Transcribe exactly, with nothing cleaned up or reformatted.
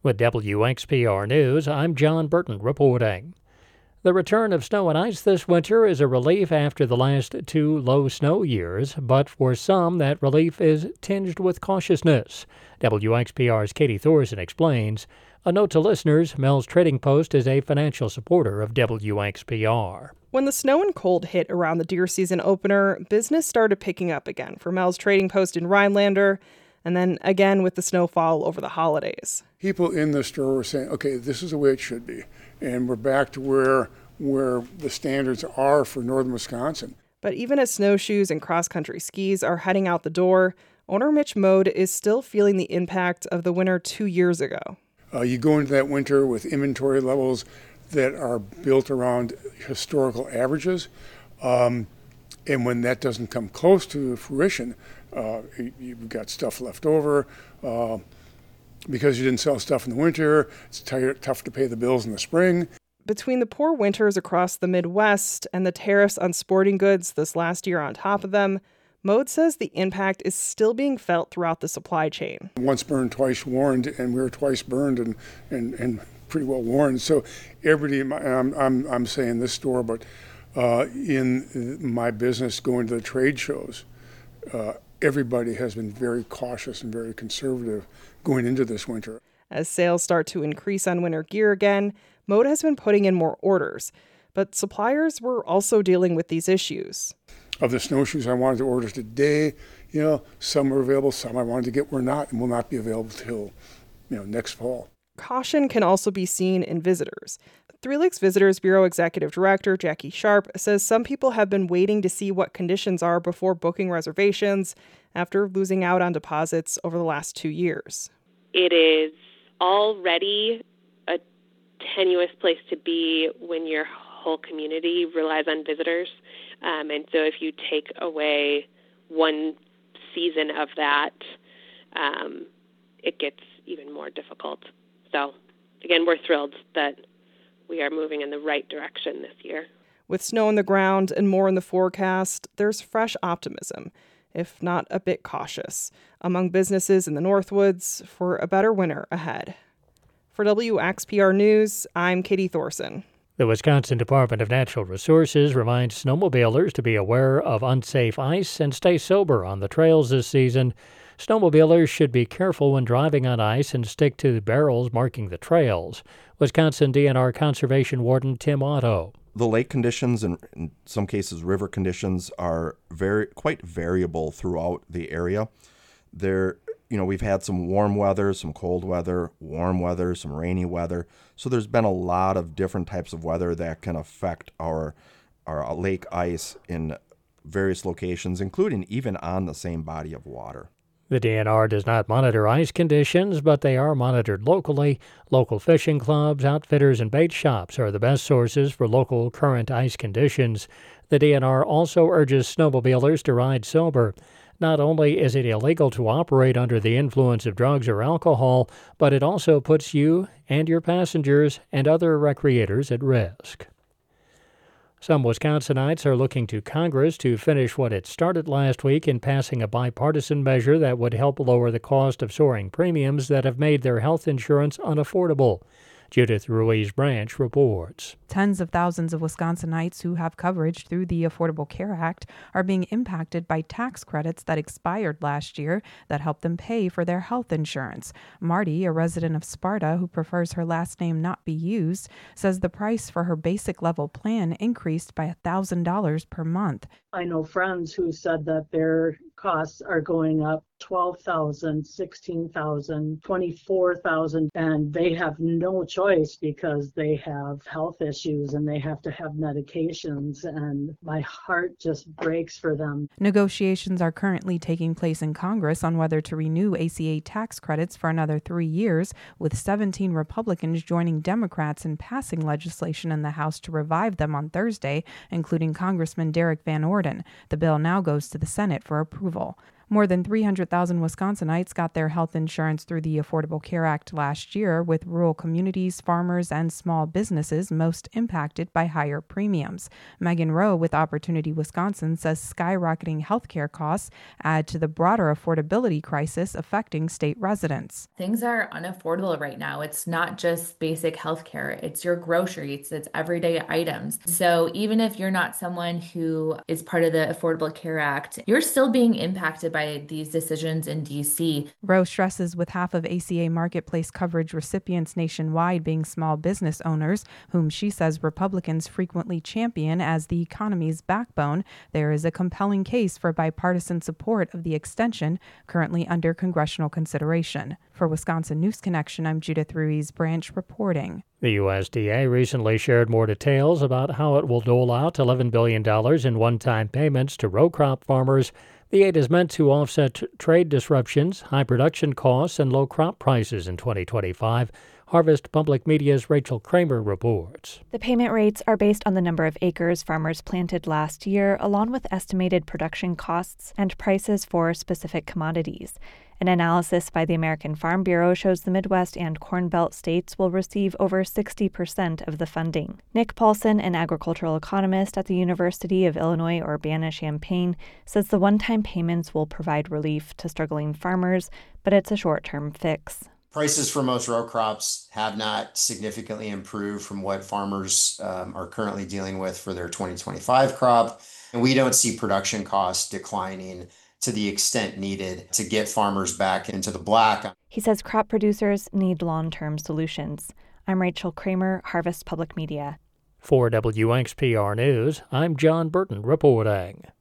With W X P R News, I'm John Burton reporting. The return of snow and ice this winter is a relief after the last two low snow years, but for some, that relief is tinged with cautiousness. W X P R's Katie Thorson explains. A note to listeners, Mel's Trading Post is a financial supporter of W X P R. When the snow and cold hit around the deer season opener, business started picking up again for Mel's Trading Post in Rhinelander, and then again with the snowfall over the holidays. People in the store were saying, okay, this is the way it should be. And we're back to where where the standards are for northern Wisconsin. But even as snowshoes and cross-country skis are heading out the door, owner Mitch Mode is still feeling the impact of the winter two years ago. Uh, you go into that winter with inventory levels that are built around historical averages. Um, and when that doesn't come close to fruition, uh, you've got stuff left over. Uh, because you didn't sell stuff in the winter, it's t- tough to pay the bills in the spring. Between the poor winters across the Midwest and the tariffs on sporting goods this last year on top of them, Mode says the impact is still being felt throughout the supply chain. Once burned, twice warned, and we were twice burned and, and, and pretty well warned. So everybody, I'm, I'm, I'm saying this store, but uh, in my business going to the trade shows, uh, everybody has been very cautious and very conservative going into this winter. As sales start to increase on winter gear again, Mode has been putting in more orders, but suppliers were also dealing with these issues. Of the snowshoes I wanted to order today, you know, some are available, some I wanted to get were not, and will not be available till, you know, next fall. Caution can also be seen in visitors. Three Lakes Visitors Bureau Executive Director Jackie Sharp says some people have been waiting to see what conditions are before booking reservations after losing out on deposits over the last two years. It is already a tenuous place to be when your whole community relies on visitors. Um, and so if you take away one season of that, um, it gets even more difficult. So, again, we're thrilled that we are moving in the right direction this year. With snow on the ground and more in the forecast, there's fresh optimism, if not a bit cautious, among businesses in the Northwoods for a better winter ahead. For W X P R News, I'm Katie Thorson. The Wisconsin Department of Natural Resources reminds snowmobilers to be aware of unsafe ice and stay sober on the trails this season. Snowmobilers should be careful when driving on ice and stick to the barrels marking the trails. Wisconsin D N R Conservation Warden Tim Otto. The lake conditions and in some cases river conditions are very quite variable throughout the area. There, you know, we've had some warm weather, some cold weather, warm weather, some rainy weather. So there's been a lot of different types of weather that can affect our our lake ice in various locations, including even on the same body of water. The D N R does not monitor ice conditions, but they are monitored locally. Local fishing clubs, outfitters, and bait shops are the best sources for local current ice conditions. The D N R also urges snowmobilers to ride sober. Not only is it illegal to operate under the influence of drugs or alcohol, but it also puts you and your passengers and other recreators at risk. Some Wisconsinites are looking to Congress to finish what it started last week in passing a bipartisan measure that would help lower the cost of soaring premiums that have made their health insurance unaffordable. Judith Ruiz Branch reports. Tens of thousands of Wisconsinites who have coverage through the Affordable Care Act are being impacted by tax credits that expired last year that help them pay for their health insurance. Marty, a resident of Sparta who prefers her last name not be used, says the price for her basic level plan increased by one thousand dollars per month. I know friends who said that their costs are going up twelve thousand dollars, sixteen thousand dollars, twenty-four thousand dollars, and they have no choice because they have health issues and they have to have medications, and my heart just breaks for them. Negotiations are currently taking place in Congress on whether to renew A C A tax credits for another three years, with seventeen Republicans joining Democrats in passing legislation in the House to revive them on Thursday, including Congressman Derek Van Orden. The bill now goes to the Senate for approval. More than three hundred thousand Wisconsinites got their health insurance through the Affordable Care Act last year, with rural communities, farmers, and small businesses most impacted by higher premiums. Megan Rowe with Opportunity Wisconsin says skyrocketing healthcare costs add to the broader affordability crisis affecting state residents. Things are unaffordable right now. It's not just basic healthcare. It's your groceries, it's everyday items. So even if you're not someone who is part of the Affordable Care Act, you're still being impacted by these decisions in D C. Rowe stresses with half of A C A Marketplace coverage recipients nationwide being small business owners, whom she says Republicans frequently champion as the economy's backbone, there is a compelling case for bipartisan support of the extension currently under congressional consideration. For Wisconsin News Connection, I'm Judith Ruiz Branch reporting. The U S D A recently shared more details about how it will dole out eleven billion dollars in one-time payments to row crop farmers. The aid is meant to offset t- trade disruptions, high production costs, and low crop prices in twenty twenty-five. Harvest Public Media's Rachel Kramer reports. The payment rates are based on the number of acres farmers planted last year, along with estimated production costs and prices for specific commodities. An analysis by the American Farm Bureau shows the Midwest and Corn Belt states will receive over sixty percent of the funding. Nick Paulson, an agricultural economist at the University of Illinois Urbana-Champaign, says the one-time payments will provide relief to struggling farmers, but it's a short-term fix. Prices for most row crops have not significantly improved from what farmers um, are currently dealing with for their twenty twenty-five crop, and we don't see production costs declining to the extent needed to get farmers back into the black. He says crop producers need long-term solutions. I'm Rachel Kramer, Harvest Public Media. For W X P R News, I'm John Burton reporting.